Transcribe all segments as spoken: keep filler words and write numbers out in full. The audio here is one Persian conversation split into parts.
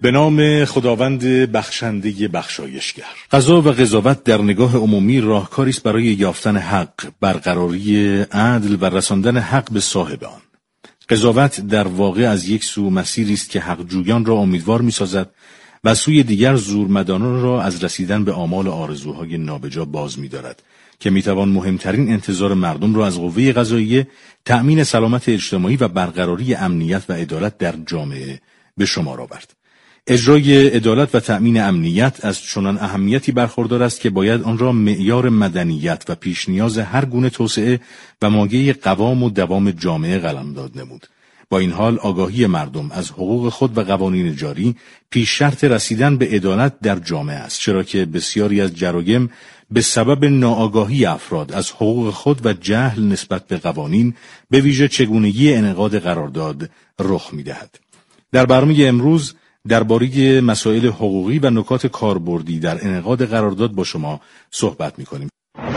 به نام خداوند بخشنده بخشایشگر. قضا و قضاوت در نگاه عمومی راهکاری است برای یافتن حق، برقراری عدل و رساندن حق به صاحب آن. قضاوت در واقع از یک سو مسیری است که حق جویان را امیدوار می‌سازد و سوی دیگر زورمداران را از رسیدن به آمال آرزوهای نابجا باز می‌دارد که می‌توان مهمترین انتظار مردم را از قوه قضاییه تأمین سلامت اجتماعی و برقراری امنیت و عدالت در جامعه به شمار آورد. اجرای عدالت و تأمین امنیت از چنان اهمیتی برخوردار است که باید آن را معیار مدنیت و پیش نیاز هر گونه توسعه و مایه قوام و دوام جامعه قلمداد نمود. با این حال آگاهی مردم از حقوق خود و قوانین جاری پیش شرط رسیدن به عدالت در جامعه است، چرا که بسیاری از جرایم به سبب ناآگاهی افراد از حقوق خود و جهل نسبت به قوانین، به ویژه چگونگی انعقاد قرارداد، رخ می‌دهد. در برنامه امروز درباره مسائل حقوقی و نکات کاربردی در انعقاد قرارداد با شما صحبت می‌کنیم.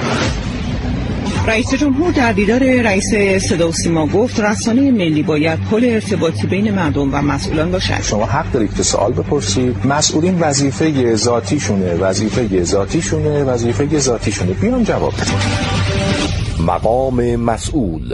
رئیس جمهور در دیدار رئیس صدا و سیما گفت رسانه ملی باید پل ارتباطی بین مردم و مسئولان باشد. شما حق دارید که سوال بپرسید. مسئولین وظیفه ذاتیشونه، وظیفه ذاتیشونه، وظیفه ذاتیشونه. بیان جواب بدن. مقام مسئول.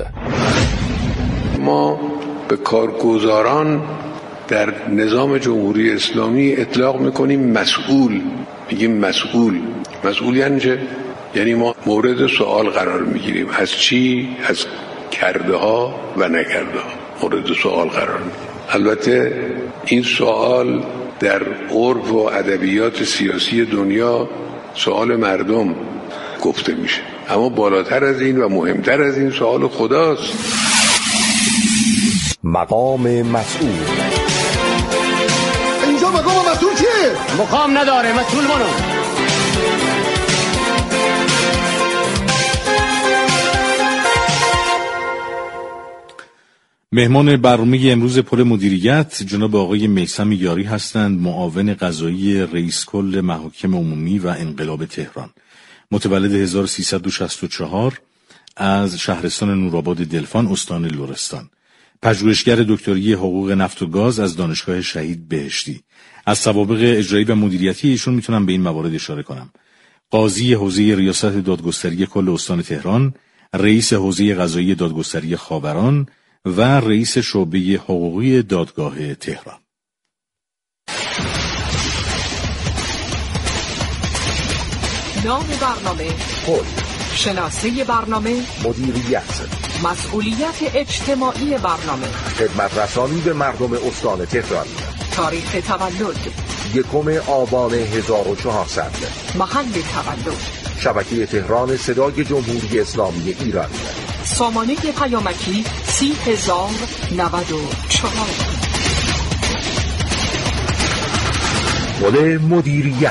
ما به کارگزاران در نظام جمهوری اسلامی اطلاق میکنیم مسئول، میگیم مسئول. مسئول یعنی چه؟ یعنی ما مورد سوال قرار میگیریم. از چی؟ از کرده ها و نکرده ها مورد سوال قرار میگیریم. البته این سوال در عرف و ادبیات سیاسی دنیا سوال مردم گفته میشه، اما بالاتر از این و مهمتر از این سوال خداست. مقام مسئول. اینجا مقام مسئول کیه؟ مقام نداره، مسئول منو. مهمان برنامه امروز پل مدیریت جناب آقای میثم یاری هستند، معاون قضایی رئیس کل محاکم عمومی و انقلاب تهران، متولد هزار و سیصد و شصت و چهار، از شهرستان نورآباد دلفان استان لرستان، پژوهشگر دکتری حقوق نفت و گاز از دانشگاه شهید بهشتی. از سوابق اجرایی و مدیریتی ایشون میتونم به این موارد اشاره کنم: قاضی حوزه ریاست دادگستری کل استان تهران، رئیس حوزه قضایی دادگستری خاوران و رئیس شعبه حقوقی دادگاه تهران. نام برنامه: پل. شناسه برنامه: مدیریت. مسئولیت اجتماعی برنامه: خدمت رسانی به مردم استان تهران. تاریخ تولد: یکم آبان هزار و چهارصد. محل تولد: شبکه تهران صدای جمهوری اسلامی ایران. سامانه پیامکی سی هزار نود و چهار. پل مدیریت.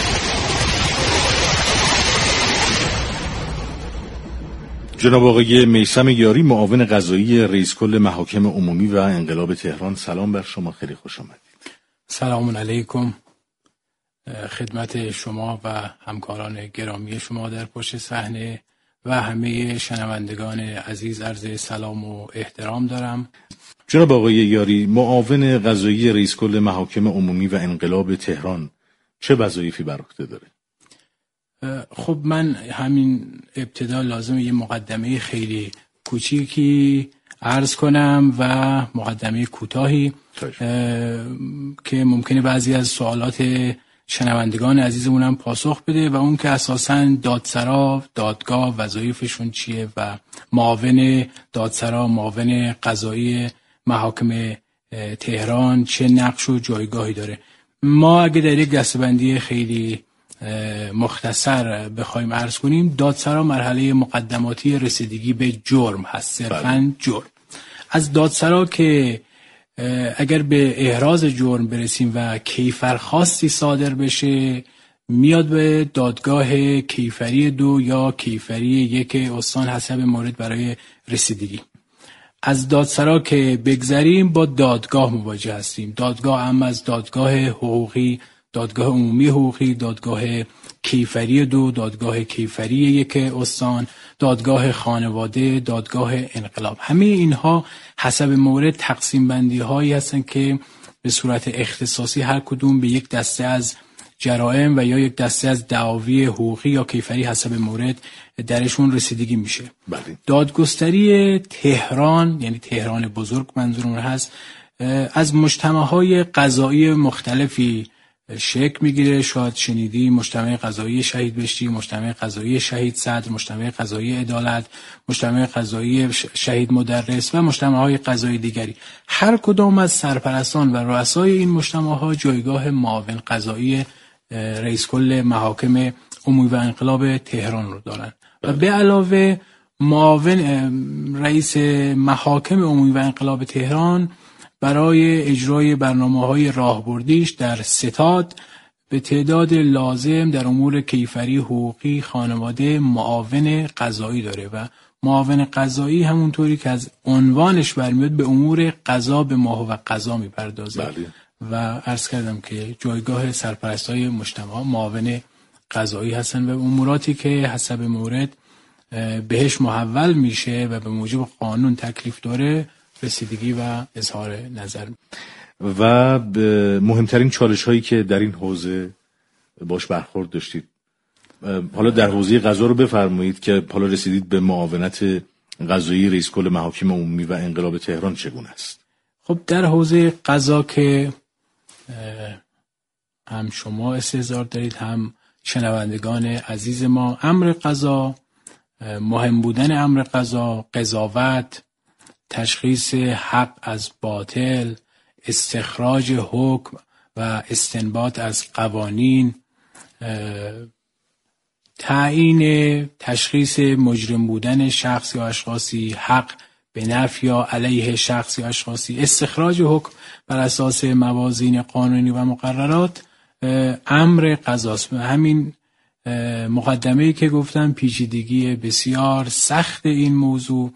جناب آقای میثم یاری، معاون قضایی رئیس کل محاکم عمومی و انقلاب تهران، سلام بر شما، خیلی خوش آمدید. سلام علیکم خدمت شما و همکاران گرامی شما در پشت صحنه و همه شنوندگان عزیز عرض سلام و احترام دارم. جناب آقای یاری، معاون قضایی رئیس کل محاکم عمومی و انقلاب تهران چه وظایفی بر عهده داره؟ خب من همین ابتدا لازم یه مقدمه خیلی کوچیکی عرض کنم و مقدمه کوتاهی که ممکنه بعضی از سوالات شنوندگان عزیزمون هم پاسخ بده، و اون که اساساً دادسرا، دادگاه وظایفشون چیه و معاون دادسرا، معاون قضایی محاکم تهران چه نقش و جایگاهی داره. ما اگه در یک دسته‌بندی خیلی مختصر بخوایم عرض کنیم، دادسرا مرحله مقدماتی رسیدگی به جرم هست، صرفاً جرم. از دادسرا که اگر به احراز جرم برسیم و کیفرخواستی صادر بشه، میاد به دادگاه کیفری دو یا کیفری یک استان حسب مورد برای رسیدگی. از دادسرا که بگذریم با دادگاه مواجه هستیم. دادگاه هم از دادگاه حقوقی، دادگاه عمومی حقوقی، دادگاه کیفری دو، دادگاه کیفری یک استان، دادگاه خانواده، دادگاه انقلاب. همه اینها حسب مورد تقسیم بندی هایی هستن که به صورت اختصاصی هر کدوم به یک دسته از جرائم و یا یک دسته از دعاوی حقوقی یا کیفری حسب مورد درشون رسیدگی میشه. بله. دادگستری تهران، یعنی تهران بزرگ منظورم هست، از مجتمع‌های قضایی مختلفی شکل میگیره. شاید شنیدی مجتمع قضایی شهید بهشتی، مجتمع قضایی شهید صدر، مجتمع قضایی عدالت، مجتمع قضایی شهید مدرس و مجتمع‌های قضایی دیگری. هر کدام از سرپرستان و رؤسای این مجتمع‌ها جایگاه معاون قضایی رئیس کل محاکم عمومی و انقلاب تهران رو دارن و به علاوه معاون رئیس محاکم عمومی و انقلاب تهران برای اجرای برنامه‌های راهبردیش در ستاد به تعداد لازم در امور کیفری، حقوقی، خانواده معاون قضایی داره و معاون قضایی همونطوری که از عنوانش برمیاد به امور قضا به ماه و قضا میپردازه. بله. و عرض کردم که جایگاه سرپرستای مجتمع معاون قضایی هستن و اموراتی که حسب مورد بهش محول میشه و به موجب قانون تکلیف داره رسیدگی و اظهار نظر. و مهمترین چالش هایی که در این حوزه باش برخورد داشتید، حالا در حوزه قضا رو بفرمایید که حالا رسیدید به معاونت قضایی رئیس کل محاکم عمومی و انقلاب تهران چگونه است؟ خب در حوزه قضا که هم شما استحضار دارید هم شنوندگان عزیز ما، امر قضا، مهم بودن امر قضا، قضاوت، تشخیص حق از باطل، استخراج حکم و استنباط از قوانین، تعیین تشخیص مجرم بودن شخص یا اشخاصی، حق به نفع یا علیه شخص یا اشخاصی، استخراج حکم بر اساس موازین قانونی و مقررات امر قضاست. همین مقدمه‌ای که گفتم پیچیدگی بسیار سخت این موضوع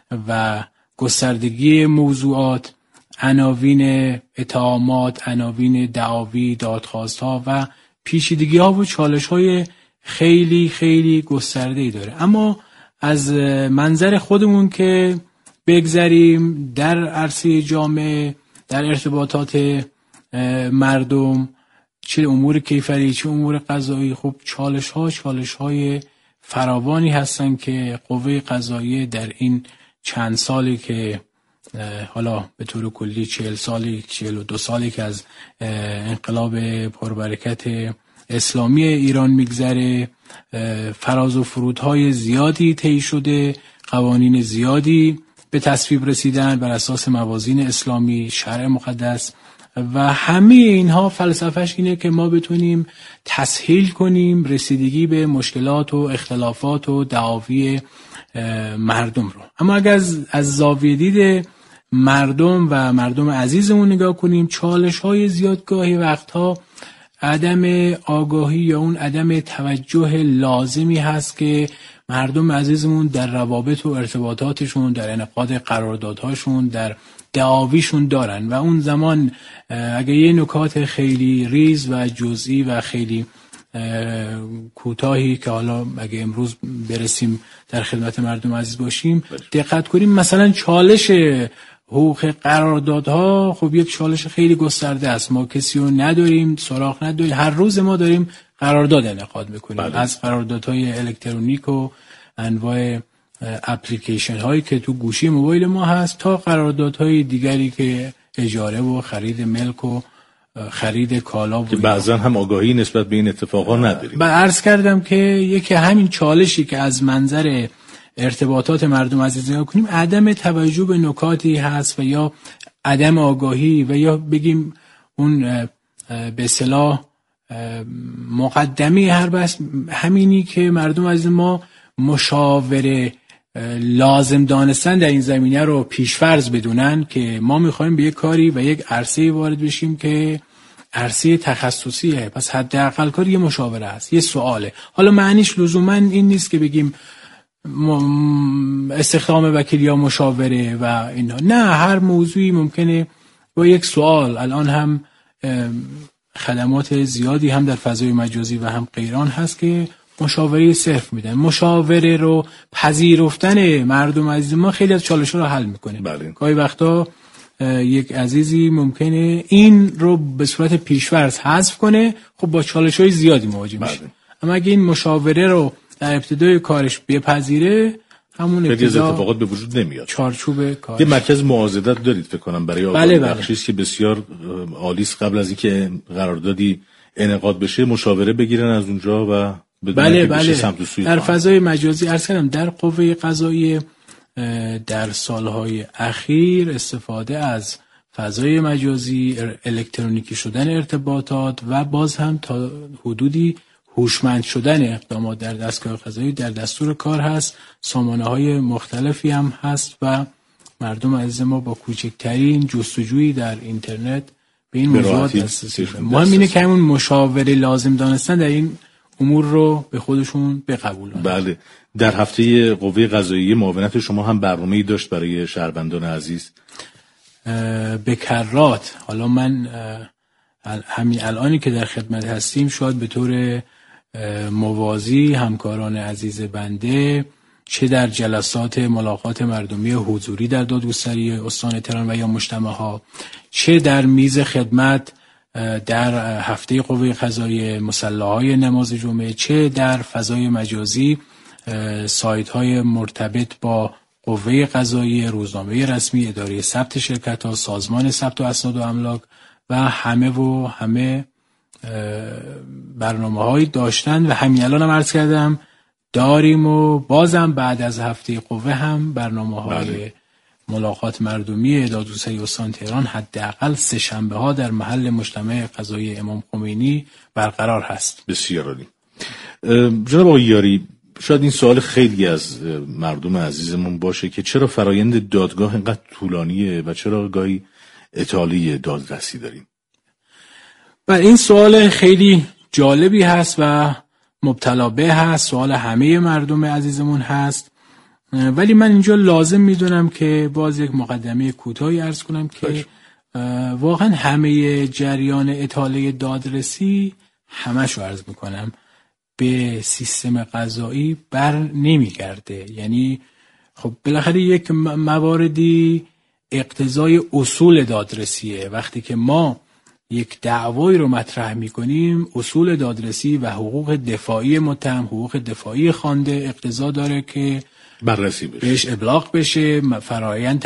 و گستردگی موضوعات، عناوین اتهامات، عناوین دعاوی، دادخواست‌ها و پیچیدگی‌ها و چالش‌های خیلی خیلی گسترده‌ای داره. اما از منظر خودمون که بگذریم در عرصه جامعه، در ارتباطات مردم، چه امور کیفری چه امور قضایی، خب چالش‌ها چالش‌های فراوانی هستن که قوه قضاییه در این چند سالی که حالا به طور کلی چهل سالی چهل و دو سالی که از انقلاب پربرکت اسلامی ایران میگذره، فراز و فرودهای زیادی طی شده، قوانین زیادی به تصویب رسیدن بر اساس موازین اسلامی، شرع مقدس و همه اینها فلسفهش اینه که ما بتونیم تسهیل کنیم رسیدگی به مشکلات و اختلافات و دعاوی مردم رو. اما اگر از, از زاویه دید مردم و مردم عزیزمون نگاه کنیم، چالش های زیاد گاهی وقتها عدم آگاهی یا اون عدم توجه لازمی هست که مردم عزیزمون در روابط و ارتباطاتشون، در انعقاد قراردادهاشون، در دعاویشون دارن و اون زمان اگه یه نکات خیلی ریز و جزئی و خیلی کوتاهی که حالا اگه امروز برسیم در خدمت مردم عزیز باشیم دقت کنیم، مثلا چالش حقوق قراردادها خب یک چالش خیلی گسترده است. ما کسی رو نداریم، سراغ نداریم، هر روز ما داریم قرارداد انعقاد میکنیم. بله. از قراردادهای الکترونیک و انواع اپلیکیشن هایی که تو گوشی موبایل ما هست تا قراردادهای دیگری که اجاره و خرید ملک و خرید کالا که بعضا هم آگاهی نسبت به این اتفاقا نداریم. من عرض کردم که یکی همین چالشی که از منظر ارتباطات مردم عزیز نگاه کنیم عدم توجه به نکاتی هست و یا عدم آگاهی و یا بگیم اون به اصطلاح مقدمه هر بحث همینی که مردم عزیز ما مشاوره لازم دانستن در این زمینه رو پیشفرض بدونن که ما میخوایم به یک کاری و یک عرصه وارد بشیم که عرصه تخصصیه، پس حداقل کاری یه مشاوره است، یه سواله. حالا معنیش لزوما این نیست که بگیم استخدام وکیل یا مشاوره و اینا، نه، هر موضوعی ممکنه با یک سوال. الان هم خدمات زیادی هم در فضای مجازی و هم غیران هست که مشاوره صرف میدن. مشاوره رو پذیرفتن مردم عزیز ما خیلی از چالش‌ها رو حل میکنه. بله. گاهی وقتا یک عزیزی ممکنه این رو به صورت پیش‌فرض حذف کنه، خب با چالش‌های زیادی مواجه میشه. اما اگه این مشاوره رو در ابتدای کارش بپذیره، همون ابتدا اتفاقات به وجود نمیاد. چارچوب کار. یه مرکز معاضدت دارید فکر کنم برای آقای بخشیش که بسیار عالی است، قبل از اینکه قراردادی انعقاد بشه مشاوره بگیرن از اونجا و بله بله در فضای مجازی. عرض کردم در قوه قضاییه در سالهای اخیر استفاده از فضای مجازی، الکترونیکی شدن ارتباطات و باز هم تا حدودی هوشمند شدن اقدامات در دستگاه قضایی در دستور کار هست. سامانه‌های مختلفی هم هست و مردم عزیز ما با کوچکترین جستجویی در اینترنت به این موضوعات دسترسی دارن. مهم اینه که همون مشاوره لازم دانستن در این امور رو به خودشون بقبولن. بله. در هفته قوه قضاییه معاونت شما هم برنامه‌ای داشت برای شهروندان عزیز؟ به کرات. حالا من همین الانی که در خدمت هستیم شاید به طور موازی همکاران عزیز بنده چه در جلسات ملاقات مردمی حضوری در دادگستری استان تهران و یا مجتمع‌ها، چه در میز خدمت در هفته قوه قضاییه مصلاهای نماز جمعه، چه در فضای مجازی سایت‌های مرتبط با قوه قضاییه، روزنامه رسمی، اداره ثبت شرکت‌ها، سازمان ثبت و اسناد و املاک و همه و همه برنامه‌هایی داشتن و همین الان هم عرض کردم داریم و بازم بعد از هفته قوه هم برنامه‌های بله. ملاقات مردمی دادگستری استان تهران حداقل سه شنبه ها در محل مجتمع قضایی امام خمینی برقرار هست. بسیار عالی. جناب آقای یاری، شاید این سوال خیلی از مردم عزیزمون باشه که چرا فرایند دادگاه اینقدر طولانیه و چرا گاهی اطاله دادرسی داریم؟ و این سوال خیلی جالبی هست و مبتلا به هست، سوال همه مردم عزیزمون هست، ولی من اینجا لازم میدونم که باز یک مقدمه کوتاهی عرض کنم که واقعا همه جریان اطاله دادرسی همشو عرض میکنم به سیستم قضایی بر نمیگرده. یعنی خب بالاخره یک مواردی اقتضای اصول دادرسیه. وقتی که ما یک دعوایی رو مطرح میکنیم، اصول دادرسی و حقوق دفاعی متهم، حقوق دفاعی خوانده اقتضا داره که بررسی بشه، بهش ابلاغ بشه، فرایند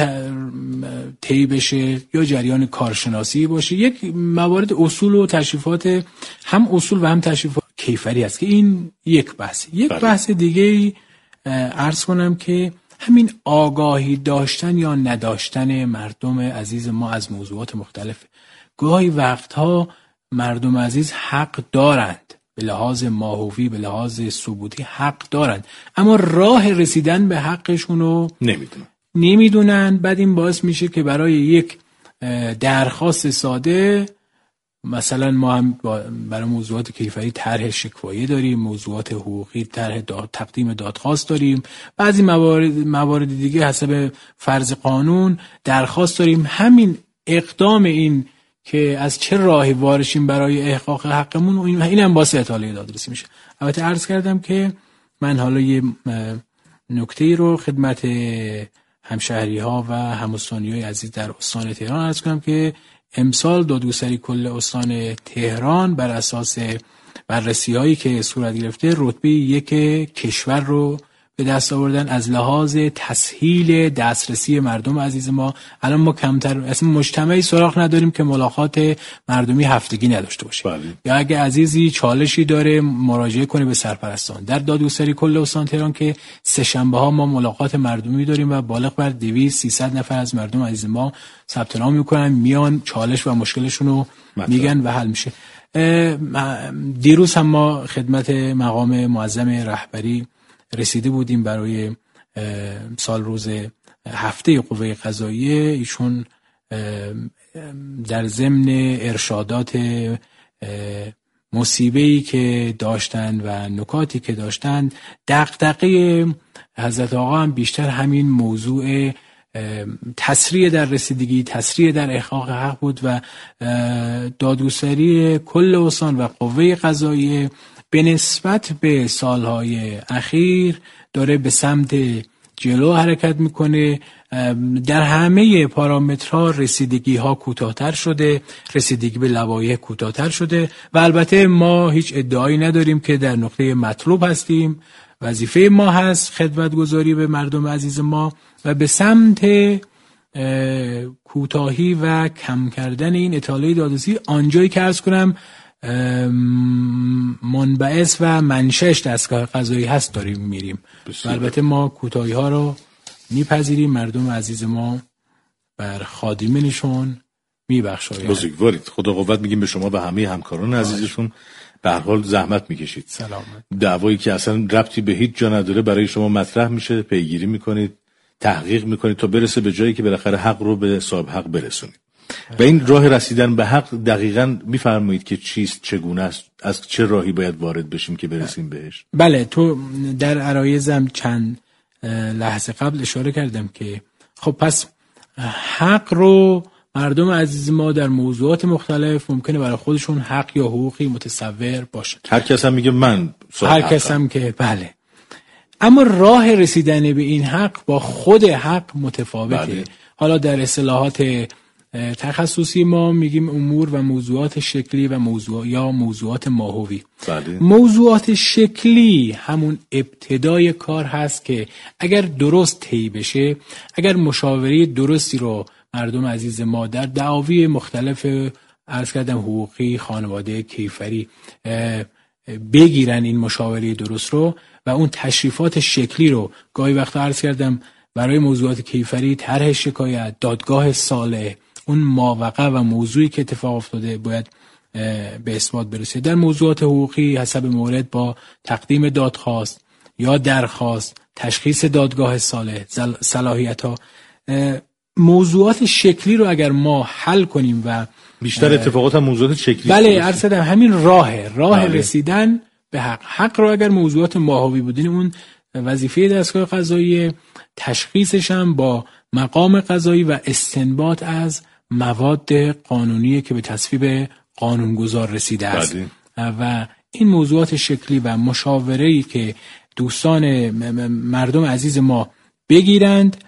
طی بشه یا جریان کارشناسی باشه. یک موارد اصول و تشریفات، هم اصول و هم تشریفات کیفری هست که این یک بحث. یک بله. بحث دیگه عرض کنم که همین آگاهی داشتن یا نداشتن مردم عزیز ما از موضوعات مختلف. گاهی وقتها مردم عزیز حق دارند، به لحاظ ماهوی، به لحاظ ثبوتی حق دارند، اما راه رسیدن به حقشون رو نمیدونن نمیدونن بعد این باعث میشه که برای یک درخواست ساده، مثلا ما هم برای موضوعات کیفری طرح شکوایه داریم، موضوعات حقوقی طرح داد، تقدیم دادخواست داریم، بعضی موارد موارد دیگه حسب فرض قانون درخواست داریم. همین اقدام این که از چه راهی وارشیم برای احقاق حقمون، و این هم باعث اطاله دادرسی میشه. البته عرض کردم که من حالا یه نکته‌ای رو خدمت همشهری ها و همستانی های عزیز در استان تهران عرض کنم که امسال دادگستری کل استان تهران بر اساس بررسی هایی که صورت گرفته رتبه یک کشور رو به دست آوردن از لحاظ تسهیل دسترسی مردم عزیز ما. الان ما کمتر اصلا مجتمعی سراغ نداریم که ملاقات مردمی هفتگی نداشته باشه. بله. یا اگه عزیزی چالشی داره مراجعه کنه به سرپرستان. در دادگستری کل استان تهران که سه شنبه ها ما ملاقات مردمی داریم و بالغ بر دویست سیصد نفر از مردم عزیز ما ثبت نام میکنن، میان چالش و مشکلشون رو میگن و حل میشه. دیروز هم ما خدمت مقام معظم رهبری رسیده بودیم برای سال روز هفته قوه قضاییه. ایشون در ضمن ارشادات مصیبه‌ای که داشتن و نکاتی که داشتن، دغدغه حضرت آقا هم بیشتر همین موضوع تسریع در رسیدگی، تسریع در احقاق حق بود و دادگستری کل استان و قوه قضاییه به نسبت به سالهای اخیر داره به سمت جلو حرکت میکنه. در همه پارامترها رسیدگی ها کوتاه‌تر شده، رسیدگی به لوایح کوتاه‌تر شده و البته ما هیچ ادعایی نداریم که در نقطه مطلوب هستیم. وظیفه ما هست خدمتگزاری به مردم عزیز ما و به سمت کوتاهی و کم کردن این اطاله دادرسی آنجایی که عرض کنم منبعث و منشأش دستگاه قضایی هست داریم میریم. البته ما کوتاهی ها رو میپذیریم، مردم عزیز ما بر خادمینشون میبخشاید. بزرگوارید، خدا قوت میگیم به شما و همه همکاران عزیزشون. به هر حال زحمت میکشید. سلامت. دعوایی که اصلا ربطی به هیچ جا نداره برای شما مطرح میشه، پیگیری میکنید، تحقیق میکنید تا برسه به جایی که بالاخره حق رو به صاحب حق برسونید. و این راه رسیدن به حق دقیقاً میفرمایید که چیست، چگونه است، از چه راهی باید وارد بشیم که برسیم بهش؟ بله، تو در عرایزم چند لحظه قبل اشاره کردم که خب پس حق رو مردم عزیز ما در موضوعات مختلف ممکنه برای خودشون حق یا حقوقی متصور باشه. هر کس هم میگه من هر کس هم که بله، اما راه رسیدن به این حق با خود حق متفاوته. بله. حالا در اصطلاحات تخصصی ما میگیم امور و موضوعات شکلی و موضوع یا موضوعات ماهوی. بله. موضوعات شکلی همون ابتدای کار هست که اگر درست طی بشه، اگر مشاوره درستی رو مردم عزیز ما در دعاوی مختلف عرض کردم حقوقی، خانواده، کیفری بگیرن این مشاوره درست رو و اون تشریفات شکلی رو گاهی وقتا عرض کردم برای موضوعات کیفری طرح شکایت، دادگاه صالح، اون ماوقع و موضوعی که اتفاق افتاده باید به اثبات برسه. در موضوعات حقوقی حسب مورد با تقدیم دادخواست یا درخواست، تشخیص دادگاه صالح، صلاحیت ها، موضوعات شکلی رو اگر ما حل کنیم و بیشتر اتفاقات هم موضوعات شکلی. بله، عرض کردم همین راه راه بله. رسیدن به حق. حق رو اگر موضوعات ماهوی بودین، اون وظیفه دستگاه قضایی تشخیصش هم با مقام قضایی و استنباط از مواد قانونی که به تصویب قانونگذار رسیده است. بله. و این موضوعات شکلی و مشاوره‌ای که دوستان مردم عزیز ما بگیرند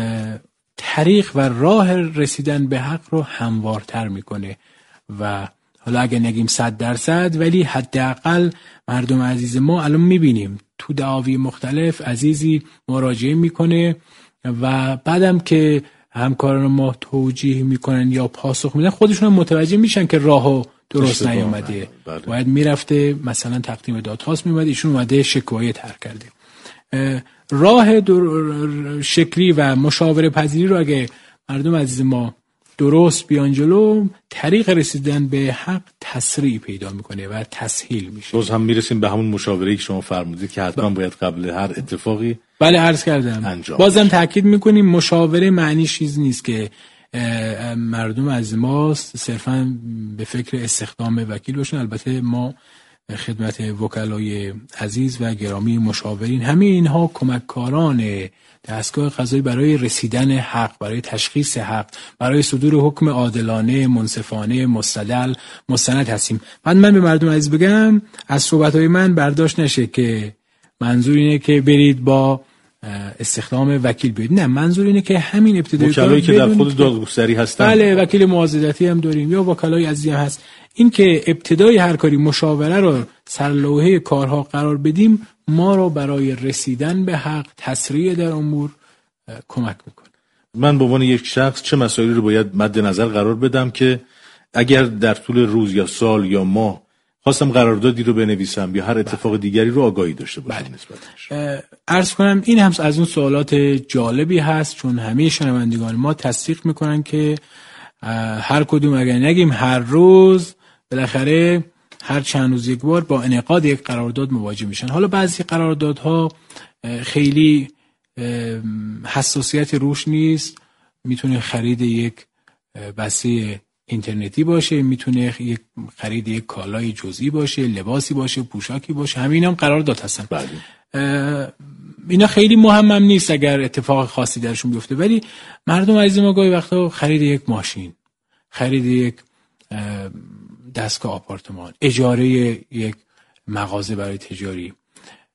طریق و راه رسیدن به حق رو هموارتر میکنه و حالا اگه نگیم صد درصد ولی حداقل مردم عزیز ما الان میبینیم تو دعاوی مختلف عزیزی مراجعه میکنه و بعدم که همکاران ما توجیه میکنن یا پاسخ میدن خودشون هم متوجه میشن که راهو درست نیامده. بله. باید میرفته مثلا تقدیم دادخواست میومده، ایشون اومده شکایت طرح کرده. راه شکلی و مشاوره پذیری رو اگه مردم عزیز ما درست بیان جلو، طریق رسیدن به حق تسریع پیدا میکنه و تسهیل میشه. باز هم میرسیم به همون مشاوره‌ای که شما فرمودید که حتما باید قبل هر اتفاقی بله عرض کردم. بازم تاکید میکنیم مشاوره معنی چیز نیست که مردم عزیز ما صرفا به فکر استخدام وکیل باشن. البته ما خدمت وکلای عزیز و گرامی مشاورین همه اینها کمککاران دستگاه قضایی برای رسیدن حق، برای تشخیص حق، برای صدور حکم عادلانه، منصفانه، مستدل، مستند هستیم. بعد من به مردم عزیز بگم از صحبت‌های من برداشت نشه که منظور اینه که برید با استخدام وکیل بیاید. نه، منظور اینه که همین ابتدایی وکلایی که در خود دادگستری هستن، بله وکیل معاضدتی هم داریم یا وکلای عزیزی هم هست، این که ابتدای هر کاری مشاوره رو سرلوحه کارها قرار بدیم ما رو برای رسیدن به حق تسریع در امور کمک میکنه. من به عنوان یک شخص چه مسائلی رو باید مد نظر قرار بدم که اگر در طول روز یا سال یا ماه خواستم قراردادی رو بنویسم یا هر اتفاق دیگری رو آگاهی داشته باشم نسبتش؟ عرض کنم این هم از اون سوالات جالبی هست، چون همه شنوندگان ما تصدیق میکنن که هر کدوم اگر نگیم هر روز بالاخره هر چند روز یک بار با انعقاد یک قرارداد مواجه میشن. حالا بعضی قراردادها خیلی حساسیت روش نیست، میتونه خرید یک بسته اینترنتی باشه، میتونه یک خرید یک کالای جزئی باشه، لباسی باشه، پوشاکی باشه، همین هم قرارداد هستن. بله. اینا خیلی مهم هم نیست اگر اتفاق خاصی درشون بیفته، ولی مردم عزیز ما گاهی وقتا خرید یک ماشین، خرید یک دستگاه آپارتمان، اجاره یک مغازه برای تجاری،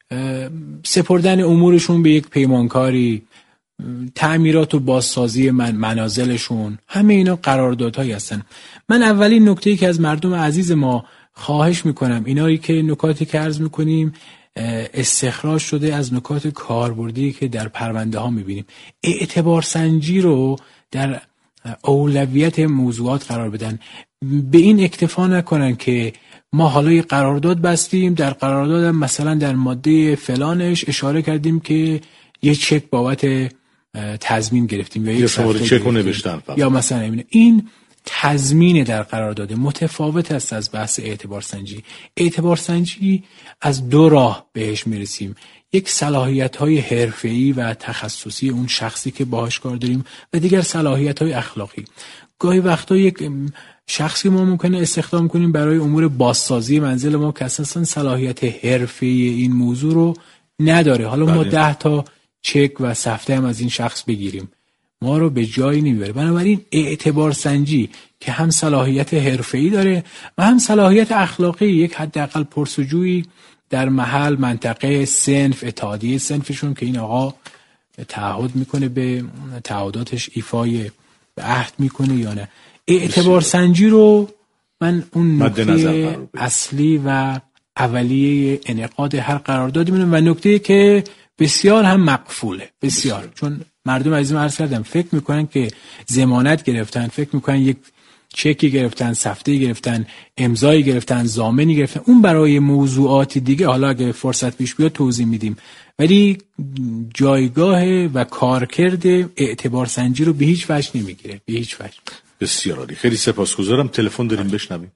سپردن امورشون به یک پیمانکاری، تعمیرات و بازسازی من منازلشون، همه اینا قراردادهایی هستن. من اولین نکته‌ای که از مردم عزیز ما خواهش میکنم، اینایی که نکاتی که عرض میکنیم استخراج شده از نکات کاربردی که در پرونده ها میبینیم، اعتبار سنجی رو در اولویت موضوعات قرار بدن. به این اکتفا نکنن که ما حالا یه قرارداد بستیم، در قرارداد هم مثلا در ماده فلانش اشاره کردیم که یه چک بابت تضمین گرفتیم یا یک شماره چک رو نوشتن فقط. یا مثلا این این تضمین در قرارداد متفاوت است از بحث اعتبار سنجی. اعتبار سنجی از دو راه بهش میرسیم، یک صلاحیت‌های حرفه‌ای و تخصصی اون شخصی که باهاش کار داریم و دیگر صلاحیت‌های اخلاقی. گاهی وقتا یک شخصی ما ممکنه استخدام کنیم برای امور بازسازی منزل ما که اساساً صلاحیت حرفه‌ای این موضوع رو نداره. حالا ما ده تا چک و سفته هم از این شخص بگیریم، ما رو به جایی نمیبره. بنابراین اعتبار سنجی که هم صلاحیت حرفه‌ای داره و هم صلاحیت اخلاقی، یک حداقل پرسجویی در محل، منطقه، صنف، اتحادیه صنفشون که این آقا تعهد میکنه به تعهداتش ایفای به عهد میکنه یا نه. اعتبار سنجی رو من اون نکته اصلی و اولیه انعقاد هر قراردادی میدونم و نکته که بسیار هم مقفوله، بسیار، چون مردم عزیزم عرض کردم فکر میکنن که ضمانت گرفتن، فکر میکنن یک چکی گرفتن، سفته‌ای گرفتن، امضایی گرفتن، ضامنی گرفتن، اون برای موضوعات دیگه حالا اگه فرصت پیش بیاد توضیح میدیم، ولی جایگاه و کارکرد اعتبار سنجی رو به هیچ وجه نمیگیره، به هیچ وجه. بسیار عالی، خیلی سپاسگزارم. تلفن داریم، بشنویم.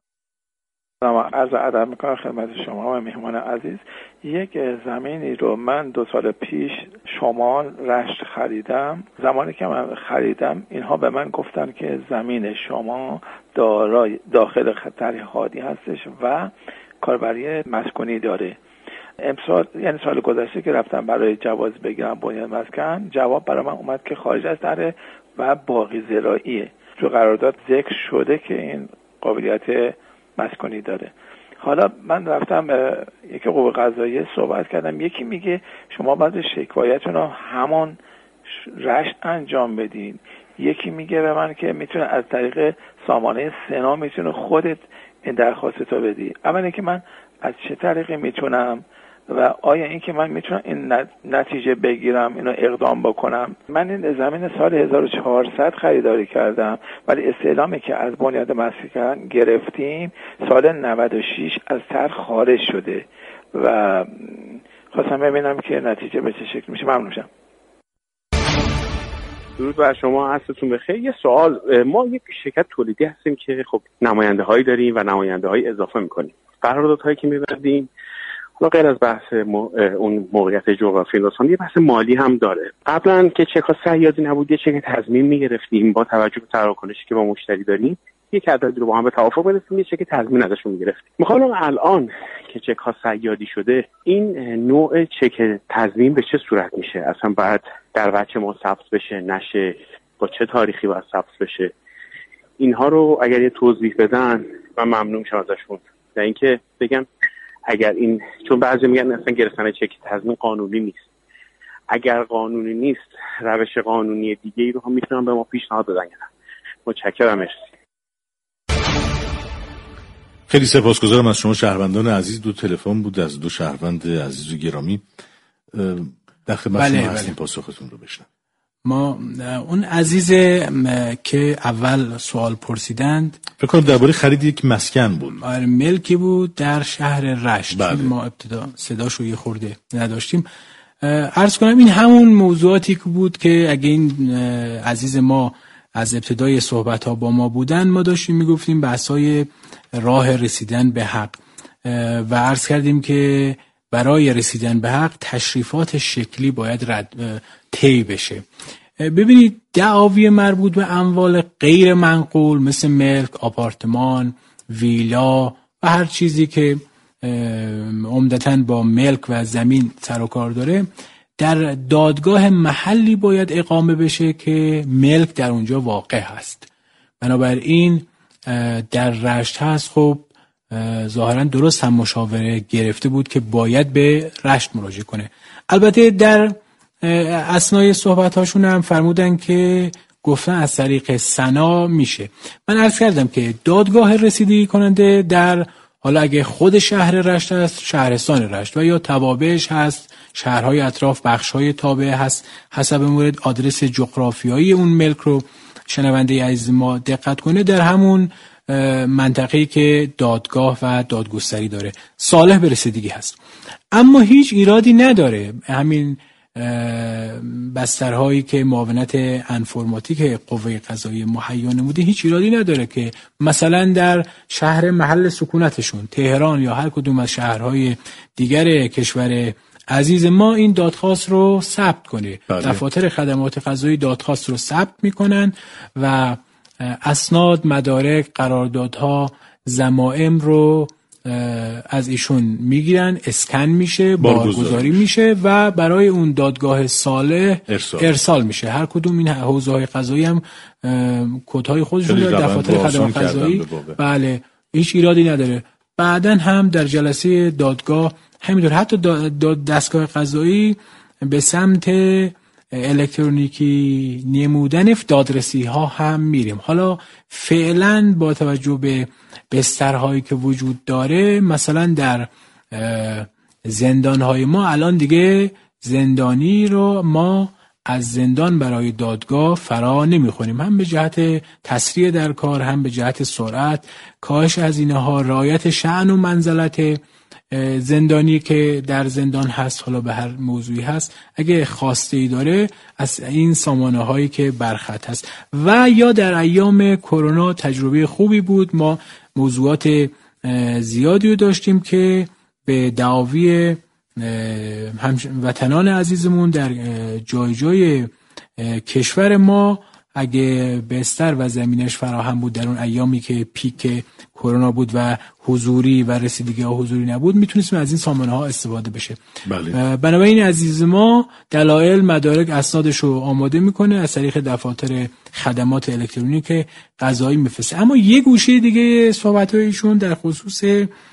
سلام، عرض ادب میکنم خدمت شما و مهمان عزیز. یک زمینی رو من دو سال پیش شمال رشت خریدم. زمانی که من خریدم اینها به من گفتن که زمین شما دارای داخل خطر حادی هستش و کاربری مسکونی داره. امسال یعنی سال گذشته که رفتم برای جواز بگیرم بنیاد مسکن، جواب برای من اومد که خارج از دره و باقی زراعیه. تو قرارداد ذکر شده که این قابلیت مسکونی داره. حالا من رفتم یکی قوه قضاییه صحبت کردم، یکی میگه شما باید شکایتتون رو همان رشت انجام بدین، یکی میگه به من که میتونه از طریق سامانه سنا میتونه خودت این درخواستو بدی. اولا که من از چه طریقی میتونم و آیا این که من میتونم این نتیجه بگیرم، اینو اقدام بکنم؟ من این زمین سال هزار و چهارصد خریداری کردم ولی استعلامی که از بنیاد مسکن گرفتیم سال نود و شش از طرح خارج شده و خواستم ببینم که نتیجه به چه شکل میشه. ممنون میشم. درود بر شما، عصرتون بخیر. یه سوال، ما یک شرکت تولیدی هستیم که خب نماینده هایی داریم و نماینده های اضافه میکنیم. قراردادهایی که می‌بندیم حالا غیر از بحث مو... اون موقعیت جغرافیایی داستان، یه بحث مالی هم داره. قبلا که چک ها صیادی نبود، یه چک تضمین میگرفتیم با توجه به تراکنشی که با مشتری داریم، یک عددی رو با هم به توافق برسیم، یه چک تضمین ازشون میگرفتیم. میخوام الان که چک ها صیادی شده، این نوع چک تضمین به چه صورت میشه؟ اصلا باید در بچه ما ثبت بشه، نشه، با چه تاریخی باید ثبت بشه؟ اینها رو اگر یه توضیح بدن من ممنون میشم ازشون. در اینکه بگم اگر این، چون بعضی میگن اصلا گرفتن چک تضمین قانونی نیست، اگر قانونی نیست روش قانونی دیگه ای رو هم میتونم به ما پیشنهاد بدن. متشکرم. مرسی. خیلی سپاسگزارم از شما شهروندان عزیز. دو تلفن بود از دو شهروند عزیز و گرامی. در خدمت شما هستیم، پاسختون رو بشنویم. ما اون عزیز که اول سوال پرسیدند فکر کنم درباره خرید یک مسکن بود. آره، ملکی بود در شهر رشت. بله. ما ابتدا صداشو یه خورده نداشتیم. عرض کنم این همون موضوعاتی که بود که اگه این عزیز ما از ابتدای صحبت ها با ما بودن، ما داشتیم میگفتیم بحثای راه رسیدن به حق و عرض کردیم که برای رسیدن به حق تشریفات شکلی باید رد طی بشه. ببینید دعاوی مربوط به اموال غیر منقول مثل ملک، آپارتمان، ویلا و هر چیزی که عمدتاً با ملک و زمین سر و کار داره، در دادگاه محلی باید اقامه بشه که ملک در اونجا واقع هست. بنابراین در رشت هست، خب ظاهرا درست هم مشاوره گرفته بود که باید به رشت مراجعه کنه. البته در اثنای صحبت هاشون هم فرمودن که گفتن از طریق سنا میشه. من عرض کردم که دادگاه رسیدگی کننده در، حالا اگه خود شهر رشت هست شهرستان رشت و یا توابعش هست شهرهای اطراف، بخشهای تابع هست، حسب مورد آدرس جغرافیایی اون ملک رو شنونده عزیز ما دقت کنه، در همون منطقه‌ای که دادگاه و دادگستری داره صالح به رسیدگی هست. اما هیچ ایرادی نداره همین بسترهایی که معاونت انفرماتیک قوه قضاییه مهیا نموده، هیچ ایرادی نداره که مثلا در شهر محل سکونتشون تهران یا هر کدوم از شهرهای دیگر کشور عزیز ما این دادخواست رو ثبت کنه. بله. دفاتر خدمات قضایی دادخواست رو ثبت میکنن و اسناد، مدارک، قراردادها، ضمائم رو از ایشون میگیرن، اسکن میشه، بارگذاری میشه و برای اون دادگاه صالح ارسال, ارسال میشه. هر کدوم این حوزه‌های قضایی هم کدهای خودشون داره، دفاتر خدمات قضایی. بله هیچ ایرادی نداره. بعدن هم در جلسه دادگاه همینطور، حتی دستگاه قضایی به سمت الکترونیکی نمودن دادرسی ها هم میریم. حالا فعلا با توجه به بسترهایی که وجود داره، مثلا در زندانهای ما الان دیگه زندانی رو ما از زندان برای دادگاه فرا نمیخوریم، هم به جهت تسریع در کار، هم به جهت سرعت، کاهش هزینه ها، رعایت شأن و منزلت زندانی که در زندان هست، حالا به هر موضوعی هست، اگه خواسته ای داره از این سامانه هایی که برخط هست. و یا در ایام کرونا تجربه خوبی بود، ما موضوعات زیادی رو داشتیم که به دعاوی هموطنان عزیزمون در جای جای کشور ما اگه بستر و زمینش فراهم بود در اون ایامی که پیک کرونا بود و حضوری و رسیدگی ها حضوری نبود، میتونستیم از این سامانه ها استفاده بشه. بله. بنابراین عزیز ما دلایل، مدارک، اسنادش رو آماده میکنه، از طریق دفاتر خدمات الکترونیک قضایی میفرسته. اما یه گوشه دیگه صحبت هایشون در خصوص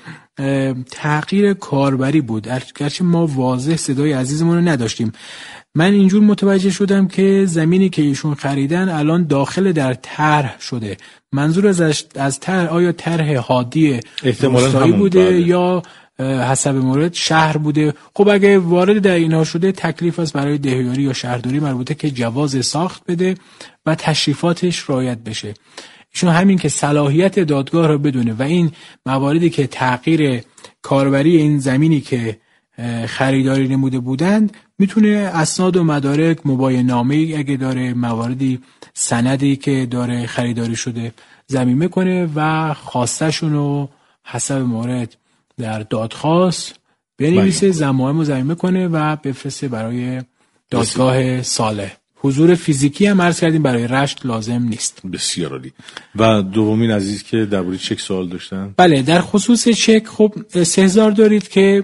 تغییر کاربری بود، گرچه ما واضح صدای عزیزمون رو نداشتیم. من اینجور متوجه شدم که زمینی که ایشون خریدن الان داخل در طرح شده. منظور از از طرح آیا طرح حادی روستایی بوده بله. یا حسب مورد شهر بوده؟ خب اگه وارد در اینها شده، تکلیف است برای دهیاری یا شهرداری مربوطه که جواز ساخت بده و تشریفاتش رعایت بشه. ایشون همین که صلاحیت دادگاه رو بدونه و این مواردی که تغییر کاربری این زمینی که خریداری نموده بودند، میتونه اسناد و مدارک، مباینه‌نامه‌ای اگه داره، مواردی سندی که داره خریداری شده ضمیمه کنه و خواستشون رو حسب مورد در دادخواست بنویسه، ضمائم رو ضمیمه کنه و بفرسته برای دادگاه صالح. حضور فیزیکی هم عرض کردیم برای رشت لازم نیست. بسیار عالی. و دومین عزیز که درباره چک سوال داشتن. بله، در خصوص چک خب استحضار دارید که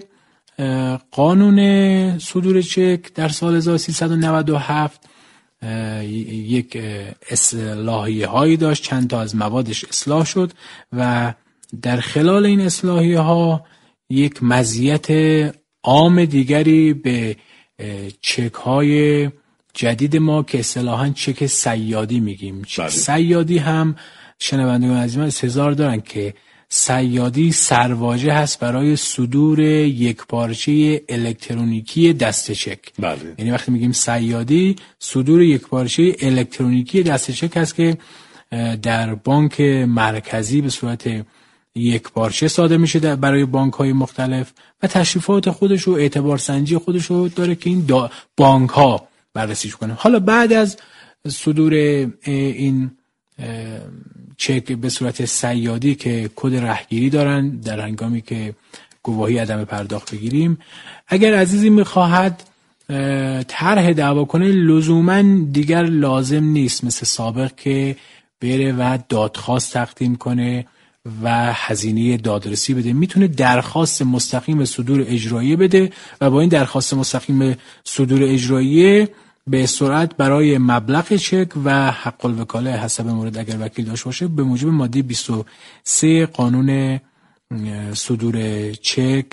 قانون صدور چک در سال هزار و سیصد و نود و هفت یک اصلاحیه هایی داشت، چند تا از موادش اصلاح شد و در خلال این اصلاحیه ها یک مزیت عام دیگری به چک های جدید ما که اصطلاحاً چک صیادی میگیم. چک صیادی هم شنوندگان عزیز من استحضار دارن که صیادی سرواژه هست برای صدور یک پارچه الکترونیکی دست چک. بله. یعنی وقتی میگیم صیادی، صدور یک پارچه الکترونیکی دست چک هست که در بانک مرکزی به صورت یک پارچه صادر میشه برای بانک های مختلف و تشریفات خودش و اعتبار سنجی خودش رو داره که این بانک ها بررسیش کنه. حالا بعد از صدور این چک به صورت صیادی که کد رهگیری دارن در هنگامی که گواهی عدم پرداخت بگیریم، اگر عزیزی میخواهد طرح دعوا کنه، لزوما دیگر لازم نیست مثل سابق که بره و دادخواست تقدیم کنه و هزینه دادرسی بده. میتونه درخواست مستقیم صدور اجراییه بده و با این درخواست مستقیم صدور اجراییه به سرعت برای مبلغ چک و حق الوکاله حسب مورد اگر وکیل داشته باشه به موجب ماده بیست و سه قانون صدور چک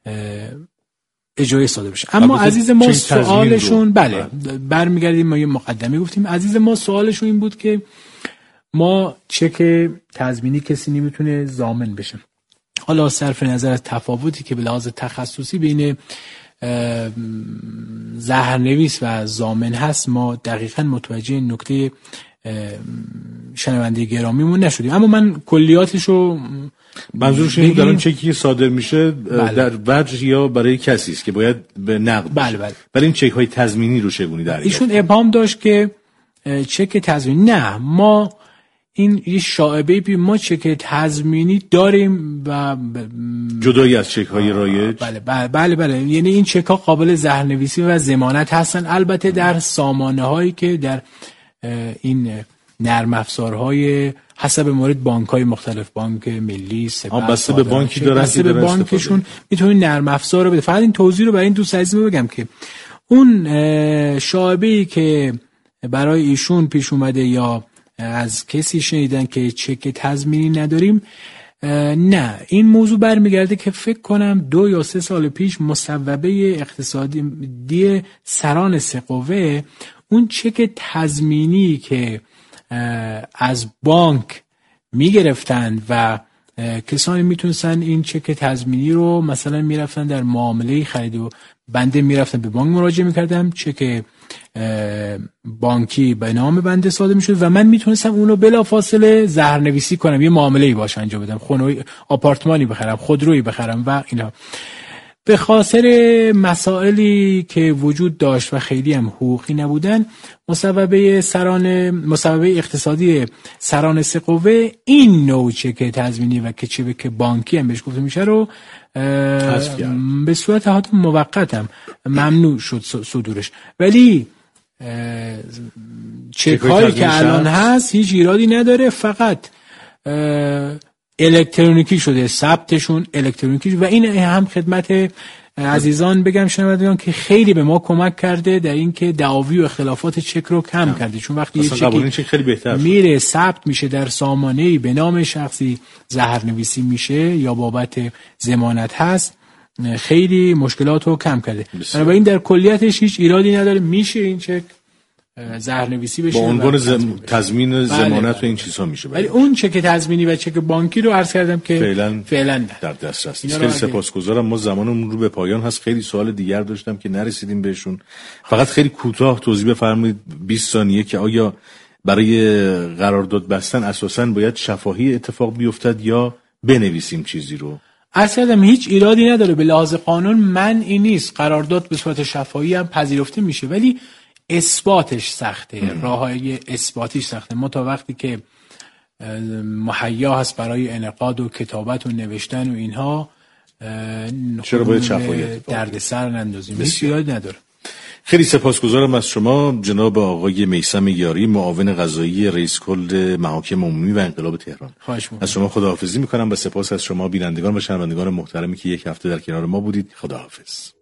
اجرای صادر بشه. اما عزیز ما سوالشون بله برمیگردیم ما یه مقدمه گفتیم. عزیز ما سوالشون این بود که ما چک تضمینی کسی نمیتونه ضامن بشه. حالا صرف نظر از تفاوتی که به لحاظ تخصصی بین زهرنویس و ضامن هست ما دقیقاً متوجه نکته شنونده گرامیمون نشدیم، اما من کلیاتشو منظورش اینه که الان چکی صادر میشه بله. در وجه یا برای کسی است که باید به نقد بشه. بله بله. برای این چک های تضمینی رو چگونه دریافت؟ ایشون ابهام داشت که چک تضمینی نه، ما این یه شائبه بی ما چک تضمینی داریم و جدایی از چک های رایج. بله بله بله بله یعنی این چک ها قابل زهرنویسی و ضمانت هستن، البته در سامانه هایی که در این نرم افزارهای حسب مورد بانک‌های مختلف، بانک ملی، سپاه، بسته به بانکی دارن بسته به بانکشون میتونن نرم افزار رو بده. فقط این توضیح رو برای این دوست عزیز بگم که اون شایبه‌ای که برای ایشون پیش اومده یا از کسی شنیدن که چک تضمینی نداریم، نه، این موضوع برمیگرده که فکر کنم دو یا سه سال پیش مصوبه اقتصادی سران سه قوه اون چک تضمینی که از بانک میگرفتند و کسانی میتونستن این چک تضمینی رو مثلا میرفتن در معامله خرید و بنده میرفتن به بانک مراجعه میکردم، چک بانکی به نام بنده صادر میشد و من میتونستم اونو بلافاصله زهرنویسی کنم، یه معامله‌ای باش انجام بدم، خونه آپارتمانی بخرم، خودرویی بخرم و اینا. به خاطر مسائلی که وجود داشت و خیلی هم حقوقی نبودن، مصوبه سران مصوبه اقتصادی سران سه قوه این نوع چک تضمینی و که چک بانکی هم بهش گفته میشه رو به صورت حتی موقت هم ممنوع شد صدورش. ولی چک هایی که الان هست هیچ ایرادی نداره، فقط الکترونیکی شده، ثبتشون الکترونیکی و این هم خدمت عزیزان بگم شنوندگان که خیلی به ما کمک کرده در این که دعاوی و اختلافات چک رو کم هم. کرده، چون وقتی یه چک خیلی بهتر میره ثبت میشه در سامانه‌ای به نام شخصی زهرنویسی میشه یا بابت ضمانت هست، خیلی مشکلات رو کم کرده. بنابراین در کلیتش هیچ ایرادی نداره، میشه این چک زهرنویسی بشه با عنوان زم... تضمین ضمانت و این چیزها میشه. ولی اون چک تضمینی و چک بانکی رو عرض کردم که فعلا فعلا در دسترس نیست. خیلی سپاسگزارم. ما زمانمون رو به پایان هست. خیلی سوال دیگر داشتم که نرسیدیم بهشون. فقط خیلی کوتاه توضیح بفرمایید بیست ثانیه که آیا برای قرارداد بستن اساساً باید شفاهی اتفاق بیفتد یا بنویسیم چیزی رو؟ عرض کردم هیچ ایرادی نداره، به لحاظ قانون منعی نیست، قرارداد به صورت شفاهی هم پذیرفته میشه، ولی اثباتش سخته، راههای اثباتیش سخته. ما تا وقتی که مهیا هست برای انعقاد و کتابت و نوشتن و اینها چرا باید شفاهی دردسر نندازیم؟ هیچ ایرادی نداره. خیلی سپاسگزارم از شما جناب آقای میثم یاری، معاون قضایی رئیس کل محاکم عمومی و انقلاب تهران. از شما خداحافظی میکنم و سپاس از شما بینندگان و شنوندگان محترمی که یک هفته در کنار ما بودید. خداحافظ.